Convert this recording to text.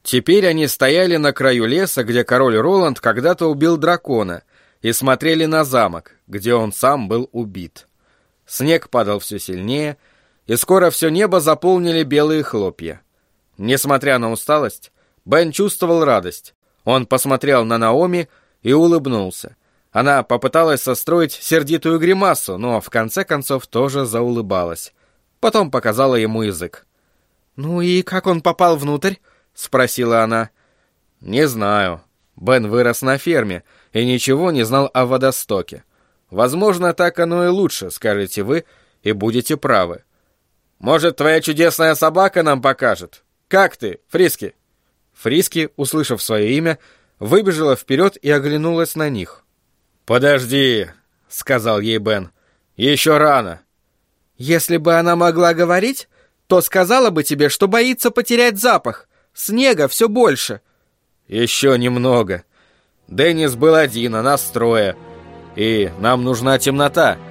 Теперь они стояли на краю леса, где король Роланд когда-то убил дракона, и смотрели на замок, где он сам был убит. Снег падал все сильнее, и скоро все небо заполнили белые хлопья. Несмотря на усталость, Бен чувствовал радость. Он посмотрел на Наоми и улыбнулся. Она попыталась состроить сердитую гримасу, но в конце концов тоже заулыбалась. Потом показала ему язык. «Ну и как он попал внутрь?» — спросила она. «Не знаю. Бен вырос на ферме и ничего не знал о водостоке. Возможно, так оно и лучше, скажете вы, и будете правы. Может, твоя чудесная собака нам покажет? Как ты, Фриски?» Фриски, услышав свое имя, выбежала вперед и оглянулась на них. «Подожди», — сказал ей Бен, — «еще рано». «Если бы она могла говорить, то сказала бы тебе, что боится потерять запах. Снега все больше». «Еще немного. Деннис был один, а нас трое. И нам нужна темнота».